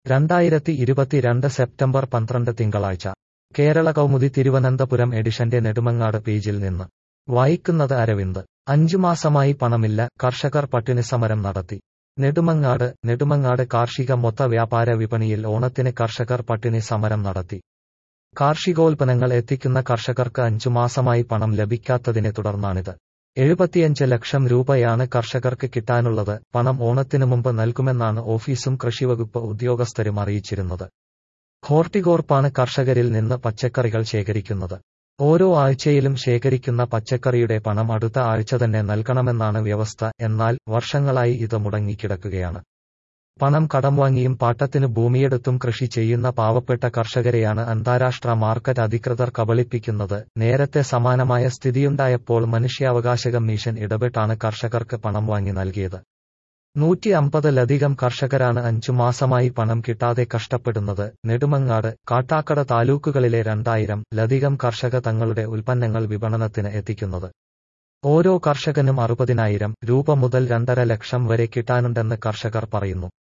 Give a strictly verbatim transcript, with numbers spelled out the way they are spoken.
രണ്ടായിരത്തി ഇരുപത്തിരണ്ട് സെപ്റ്റംബർ പന്ത്രണ്ട് തിങ്കളാഴ്ച കേരള കൗമുദി തിരുവനന്തപുരം എഡിഷന്റെ നെടുമങ്ങാട് പേജിൽ നിന്ന് വായിക്കുന്നത് അരവിന്ദ്. അഞ്ചു മാസമായി പണമില്ല, കർഷകർ പട്ടിണി സമരം നടത്തി. നെടുമങ്ങാട് നെടുമങ്ങാട് കാർഷിക മൊത്ത വ്യാപാര വിപണിയിൽ ഓണത്തിന് കർഷകർ പട്ടിണി സമരം നടത്തി. കാർഷികോൽപ്പന്നങ്ങൾ എത്തിക്കുന്ന കർഷകർക്ക് അഞ്ചു മാസമായി പണം ലഭിക്കാത്തതിനെ തുടർന്നാണിത്. എഴുപത്തിയഞ്ച് ലക്ഷം രൂപയാണ് കർഷകർക്ക് കിട്ടാനുള്ളത്. പണം ഓണത്തിനു മുമ്പ് നൽകുമെന്നാണ് ഓഫീസും കൃഷിവകുപ്പ് ഉദ്യോഗസ്ഥരും അറിയിച്ചിരുന്നത്. ഹോർട്ടികോർപ്പാണ് കർഷകരിൽ നിന്ന് പച്ചക്കറികൾ ശേഖരിക്കുന്നത്. ഓരോ ആഴ്ചയിലും ശേഖരിക്കുന്ന പച്ചക്കറിയുടെ പണം അടുത്ത ആഴ്ച തന്നെ നൽകണമെന്നാണ് വ്യവസ്ഥ. എന്നാൽ വർഷങ്ങളായി ഇത് മുടങ്ങിക്കിടക്കുകയാണ്. പണം കടം വാങ്ങിയും പാട്ടത്തിന് ഭൂമിയെടുത്തും കൃഷി ചെയ്യുന്ന പാവപ്പെട്ട കർഷകരെയാണ് അന്താരാഷ്ട്ര മാർക്കറ്റ് അധികൃതർ കബളിപ്പിക്കുന്നത്. നേരത്തെ സമാനമായ സ്ഥിതിയുണ്ടായപ്പോൾ മനുഷ്യാവകാശ കമ്മീഷൻ ഇടപെട്ടാണ് കർഷകർക്ക് പണം വാങ്ങി നൽകിയത്. നൂറ്റി അമ്പതിലധികം കർഷകരാണ് അഞ്ചു മാസമായി പണം കിട്ടാതെ കഷ്ടപ്പെടുന്നത്. നെടുമങ്ങാട്, കാട്ടാക്കട താലൂക്കുകളിലെ രണ്ടായിരം ലധികം കർഷക തങ്ങളുടെ ഉൽപ്പന്നങ്ങൾ വിപണനത്തിന് എത്തിക്കുന്നത്. ഓരോ കർഷകനും അറുപതിനായിരം രൂപ മുതൽ രണ്ടര ലക്ഷം വരെ കിട്ടാനുണ്ടെന്ന് കർഷകർ പറയുന്നു.